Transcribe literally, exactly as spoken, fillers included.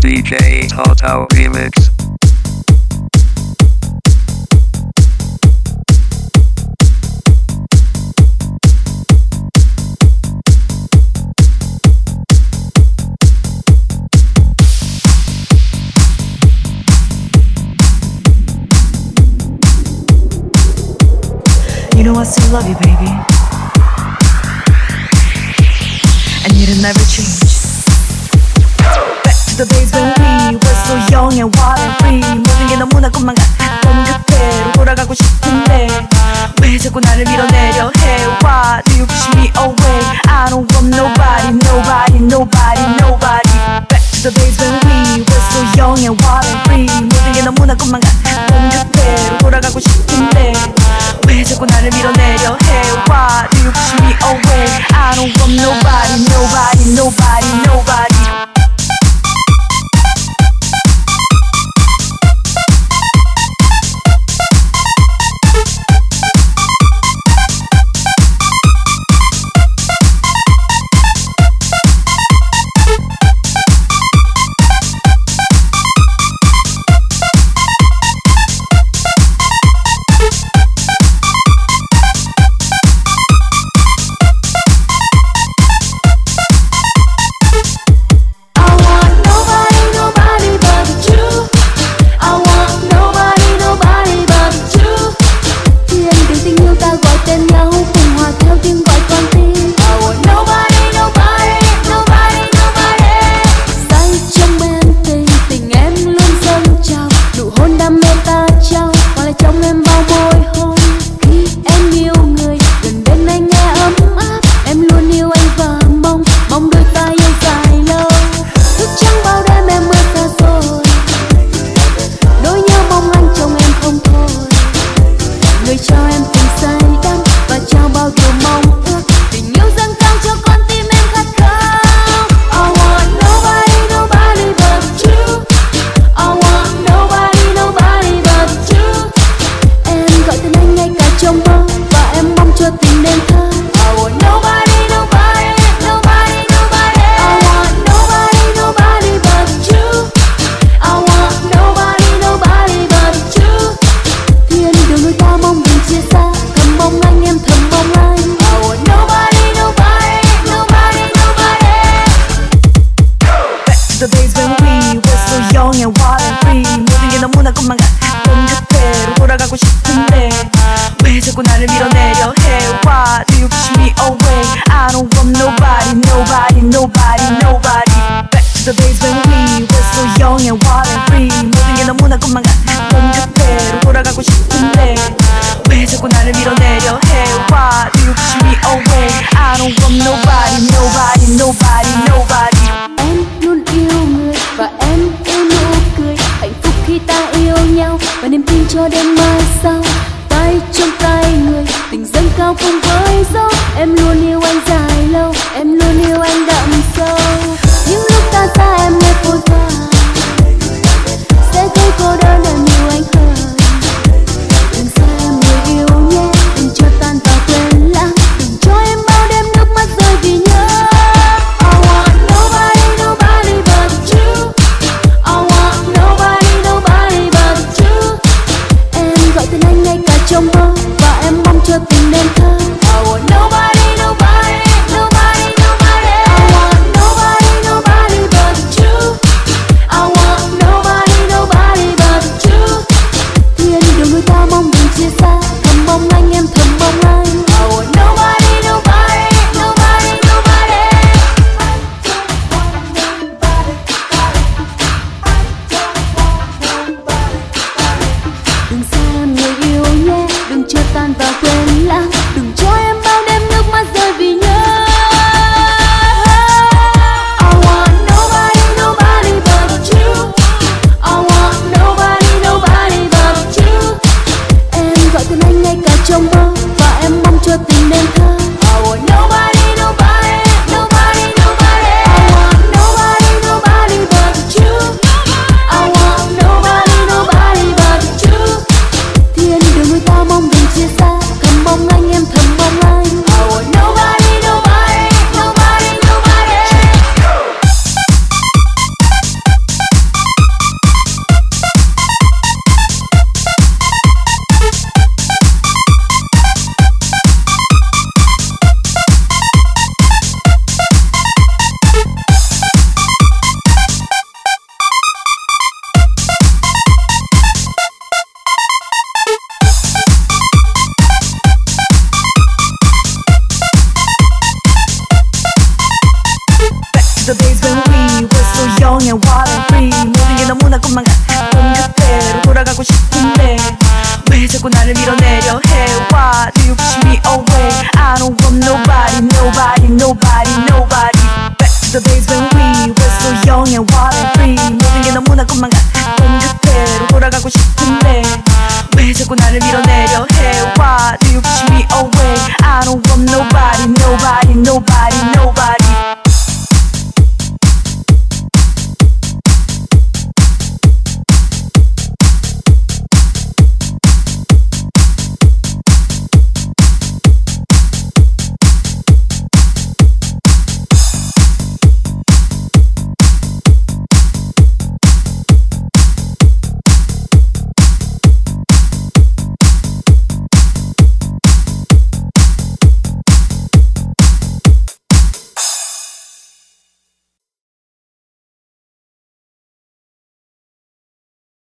D J Toto Remix. You know I still love you, baby, and you'll never change. Back to the days when we were so young and wild and free. 모든 게 너무나 꿈만 같았던 그때로 돌아가고 싶은데 왜 자꾸 나를 밀어내려 해? Why do you push me away? I don't want nobody, nobody, nobody, nobody. Back to the days when we were so young and wild and free. 모든 게 너무나 꿈만 같았던 그때로 돌아가고 싶은데 왜 자꾸 나를 밀어내려 해? Why do you push me away? I don't want nobody, nobody, nobody, nobody. The days when we were so young and wild and free. 모든 게 너무나 꿈만 같았던 그때로 돌아가고 싶은데 왜 자꾸 나를 밀어내려 해? Why do you push me away? I don't want nobody, nobody, nobody, nobody. Back to the days when we were so young and wild and free. 모든 게 너무나 꿈만 같았던 그때로 돌아가고 싶은데 왜 자꾸 나를 밀어내려 해? Why do you push me away? I don't want nobody, nobody, nobody, nobody. Em luôn yêu người và em yêu nụ cười hạnh phúc khi ta yêu nhau và niềm tin cho đêm mai sau. Tay trong tay người tình dâng cao cùng với gió. Em luôn yêu anh dài lâu, em luôn yêu anh đậm sâu. Những lúc ta xa em nghe phôi pha sẽ thấy cô đơn em yêu anh hơn. Đừng xa em người yêu nhé, đừng cho tan vào quên lãng. Đừng cho em bao đêm nước mắt rơi vì nhớ. wild and free 모든 게 너무나 꿈만 같았던 그때로 돌아가고 싶은데 왜 자꾸 나를 밀어내려 해 Why do you push me away I don't want nobody nobody nobody nobody Back to the days when we were so young and wild and free 모든 게 너무나 꿈만 같았던 그때로 돌아가고 싶은데 왜 자꾸 나를 밀어내려 해 Why do you push me away I don't want nobody nobody nobody nobody